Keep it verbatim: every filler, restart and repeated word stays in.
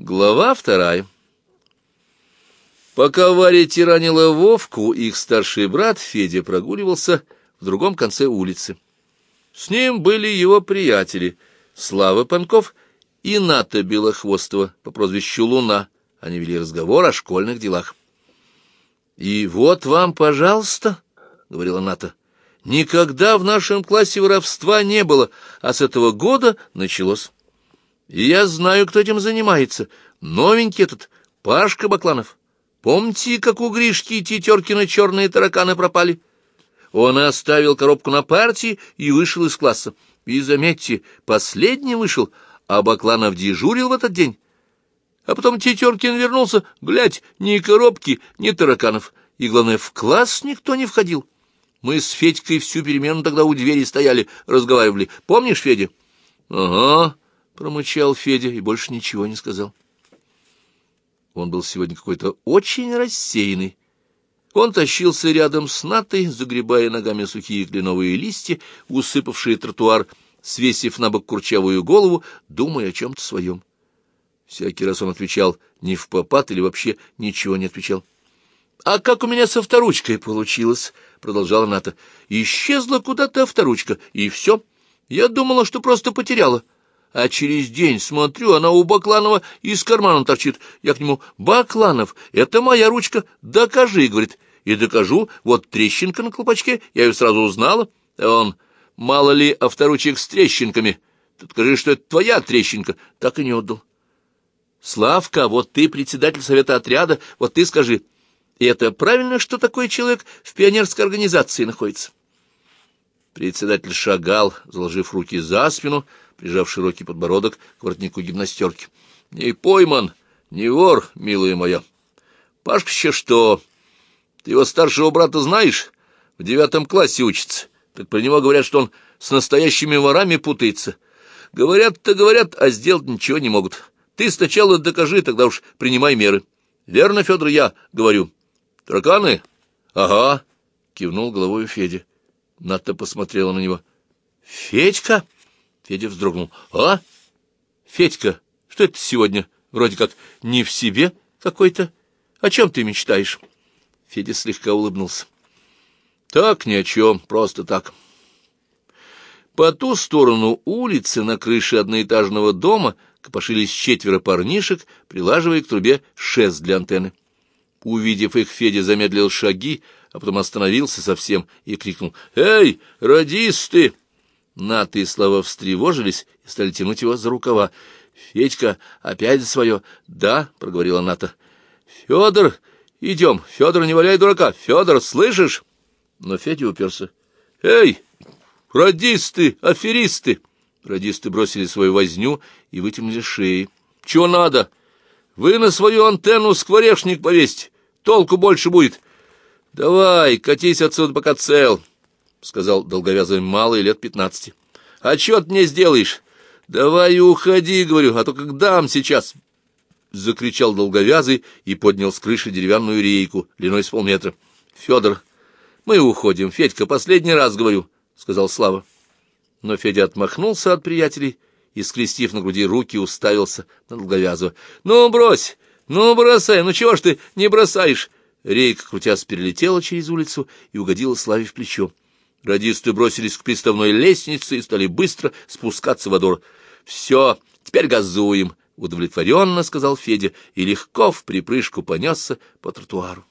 Глава вторая. Пока Варя тиранила Вовку, их старший брат Федя прогуливался в другом конце улицы. С ним были его приятели Слава Панков и Ната Белохвостова по прозвищу Луна. Они вели разговор о школьных делах. «И вот вам, пожалуйста, — говорила Ната, — никогда в нашем классе воровства не было, а с этого года началось. И я знаю, кто этим занимается. Новенький этот Пашка Бакланов. Помните, как у Гришки Тетеркина черные тараканы пропали? Он оставил коробку на партии и вышел из класса. И, заметьте, последний вышел, а Бакланов дежурил в этот день. А потом Тетеркин вернулся, глядь, ни коробки, ни тараканов. И, главное, в класс никто не входил. Мы с Федькой всю перемену тогда у двери стояли, разговаривали. Помнишь, Федя? — Ага, — промычал Федя и больше ничего не сказал. Он был сегодня какой-то очень рассеянный. Он тащился рядом с Натой, загребая ногами сухие кленовые листья, усыпавшие тротуар, свесив на бок курчавую голову, думая о чем-то своем. Всякий раз он отвечал не впопад или вообще ничего не отвечал. — А как у меня со авторучкой получилось? — продолжала Ната. — Исчезла куда-то авторучка, и все. Я думала, что просто потеряла. А через день, смотрю, она у Бакланова из кармана торчит. Я к нему: «Бакланов, это моя ручка, докажи», — говорит. И докажу, вот трещинка на колпачке, я ее сразу узнала. А он: «Мало ли авторучек с трещинками, ты скажи, что это твоя трещинка», так и не отдал. Славка, вот ты председатель совета отряда, вот ты скажи, это правильно, что такой человек в пионерской организации находится? Председатель шагал, заложив руки за спину, прижав широкий подбородок к воротнику гимнастерки. — Не пойман, не вор, милая моя. Пашка еще что? Ты его старшего брата знаешь? В девятом классе учится. Так про него говорят, что он с настоящими ворами путается. Говорят-то говорят, а сделать ничего не могут. Ты сначала докажи, тогда уж принимай меры. Верно, Федор, я говорю. Тараканы? Ага, кивнул головой Федя. Ната посмотрела на него. Федька? Федя вздрогнул. А? Федька, что это сегодня? Вроде как не в себе какой-то. О чем ты мечтаешь? Федя слегка улыбнулся. Так, ни о чем, просто так. По ту сторону улицы на крыше одноэтажного дома копошились четверо парнишек, прилаживая к трубе шест для антенны. Увидев их, Федя замедлил шаги, а потом остановился совсем и крикнул: «Эй, радисты!» Ната и Слава встревожились и стали тянуть его за рукава. «Федька, опять за свое?» «Да», — проговорила Ната. «Федор, идем, Федор, не валяй дурака, Федор, слышишь?» Но Федя уперся. «Эй, радисты, аферисты!» Радисты бросили свою возню и вытянули шеи. «Чего надо? Вы на свою антенну скворечник повесьте, толку больше будет». «Давай, катись отсюда, пока цел», — сказал долговязый малый лет пятнадцати. — А чё ты мне сделаешь? Давай уходи, говорю, а то как дам сейчас, — закричал долговязый и поднял с крыши деревянную рейку длиной с полметра. — Федор, мы уходим, Федька, последний раз говорю, — сказал Слава. Но Федя отмахнулся от приятелей и, скрестив на груди руки, уставился на долговязого. — Ну, брось, ну, бросай, ну чего ж ты не бросаешь? Рейка, крутясь, перелетела через улицу и угодила Славе в плечо. Радисты бросились к приставной лестнице и стали быстро спускаться во двор. — Все, теперь газуем, — удовлетворенно сказал Федя и легко в припрыжку понесся по тротуару.